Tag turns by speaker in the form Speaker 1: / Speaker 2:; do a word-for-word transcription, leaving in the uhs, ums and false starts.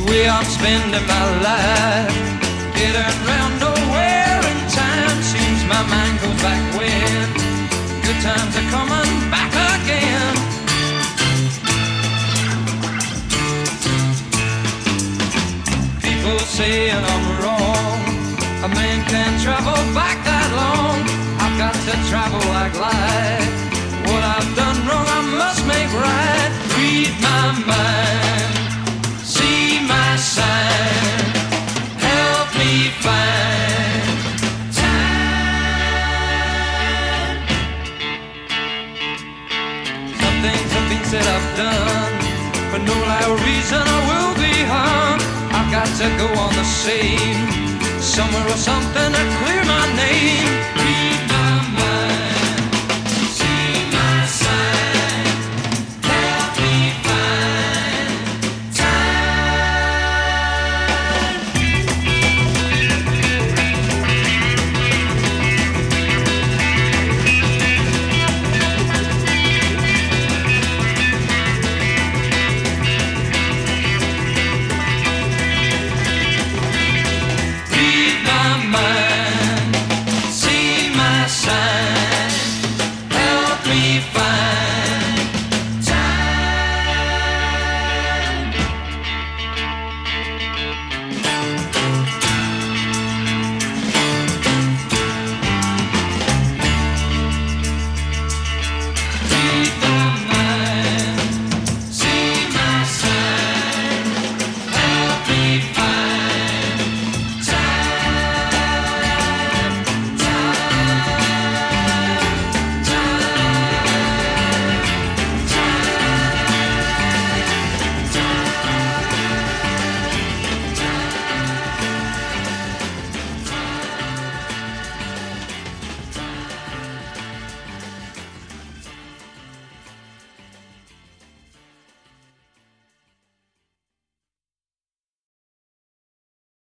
Speaker 1: way I'm spending my life. Getting round nowhere in time. Seems my mind goes back when good times are coming back again. People saying I'm wrong. A man can't travel back that long. I've got to travel like light. What I've done wrong I must make right. Read my mind, see my sign, help me find time. Some things have been said I've done, for no loud reason I will be harmed. I've got to go on the same, somewhere or something to clear my name. Read